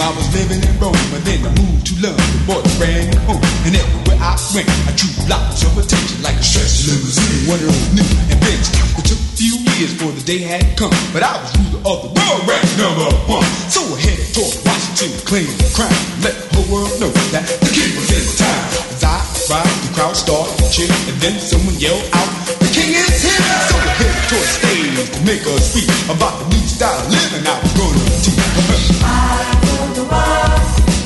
I was living in Rome, and then I moved to London, bought a brand new home. And everywhere I went, I drew lots of attention, like a stretch limousine, one of those new inventions. It took a few years before the day had come, but I was ruler of the world, ranked #1. So I headed toward Washington, claimed the crown, let the whole world know that the king was in town. As I arrived, the crowd started to cheer, and then someone yelled out, "The king is here!" So I headed toward the stage to make a speech about the new style of living I was gonna teach. I rule the world.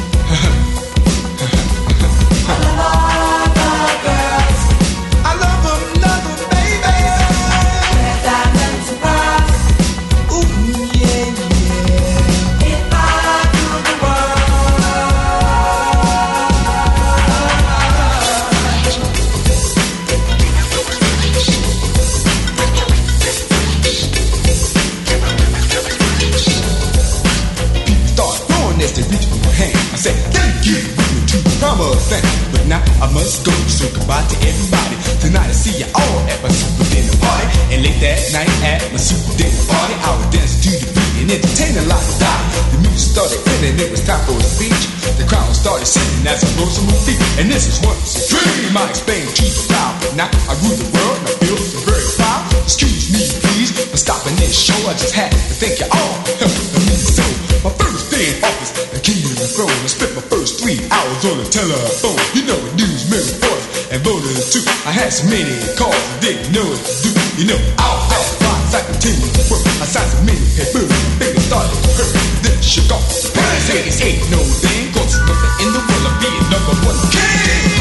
I love all the girls. I love them, baby. Wear diamonds and pearls. Ooh, yeah, yeah. If I rule the world. People started throwing as they reached for my hand. I said, thank you to the promised land. But now I must go, so goodbye to everybody. Tonight I see you all at my super dinner party. And late that night at my super dinner party, I would dance to the beat and entertain a lot of die. The music started playing, it was time for a speech. The crowd started singing as I rose on my feet. And this is once a dream I explained to the crowd. But now I rule the world and I feel so very proud. Excuse me, please, for stopping this show. I just had to thank you all for helping me so. My first day in office, the king of the throne. I spent my first 3 hours on the telephone. You know the news, Mary Forth, and voters too. I had so many calls, I didn't know what to do. You know, I'll have lots, I continue to work. I signed so many papers, things started to hurt. Then shook off the pants. Hey, this ain't no thing, cause there's nothing in the world of being #1 king.